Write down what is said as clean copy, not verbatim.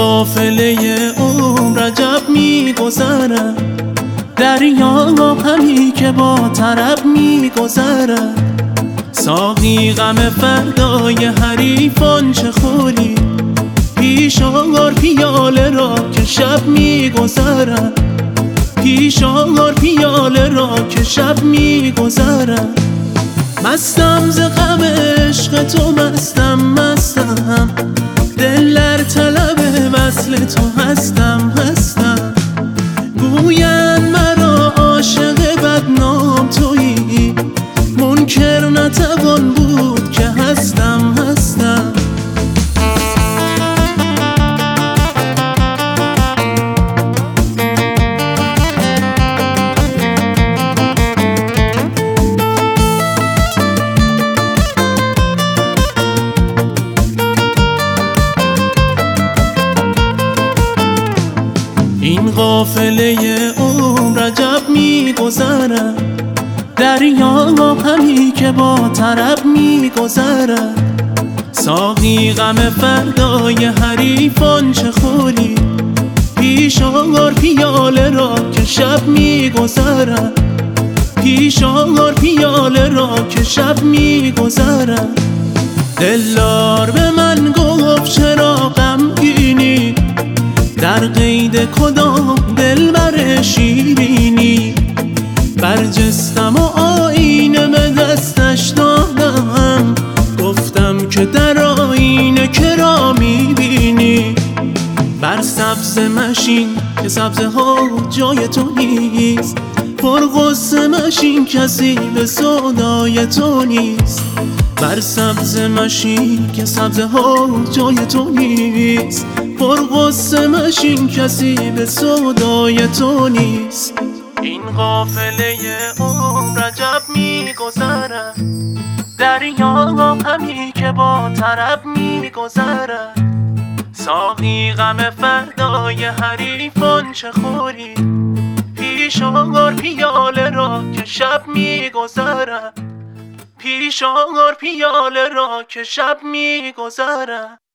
قافله عمر عجب میگذرد، دریا همی که با طرب میگذرد. ساقی غم فردای حریفان چه خوری، پیش آر پیاله را که شب میگذرد. پیش آر پیاله را که شب میگذرد. مستم ز غم عشق تو، مستم دل در طلب وصل تو هستم. گویند مرا عاشق بدنام تویی، منکر نتوان بود که هستم. این قافله عمر عجب میگذرد، دریا همی که با طرب میگذرد. ساقی غم فردای حریفان چه خوری، پیش آر پیاله را که شب میگذرد. پیش آر پیاله را که شب میگذرد. دلدار به من گفت چرا غمگینی، در قید کدام دلبر شیرینی. برجستم و آینه به دستش دادم، گفتم که در آینه که را میبینی. بر سبز مشین که سبزه ها جای تو نیست، پر غصه مشین کسی به سودای تو نیست. بر سبز مشین که سبزه ها جای تو نیست، پر غصه مشین کسی به سودای تو نیست. این قافله عمر عجب میگذرد، دریا همی که با طرب میگذرد. ساقی غم فردای حریفان چه خوری، پیش آر پیاله را که شب میگذرد. پیش آر پیاله را که شب میگذرد.